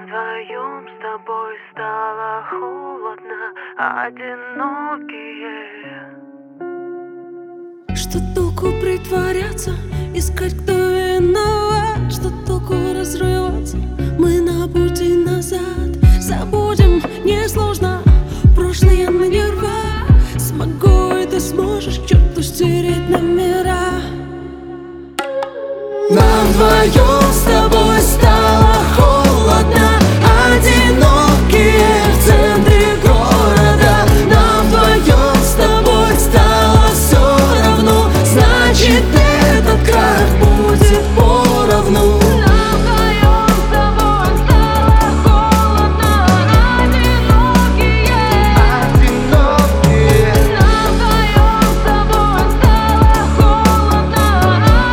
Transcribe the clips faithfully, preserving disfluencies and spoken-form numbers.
вдвоем с тобой стало холодно, одинокие. Что толку притворяться, искать, кто виноват? Что толку разрываться, мы на пути назад. Забудем, несложно, прошлое мы не рвать. Смогу и ты сможешь к черту стереть номера. Нам вдвоем с тобой стало холодно, одинокие в центре города. Нам вдвоем с тобой стало все равно, значит этот крах будет поровну. Нам вдвоем с тобой стало холодно, одинокие. Одинокие. Нам вдвоем с тобой стало холодно,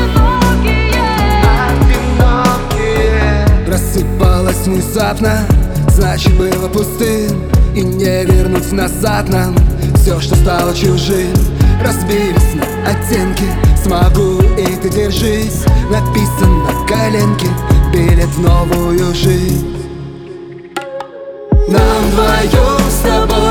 одинокие. Рассыпалась внезапно, значит было пустым, и не вернуть назад нам все, что стало чужим. Разбились на оттенки, смогу и ты держись. Написан на коленке билет в новую жизнь. Нам вдвоем с тобой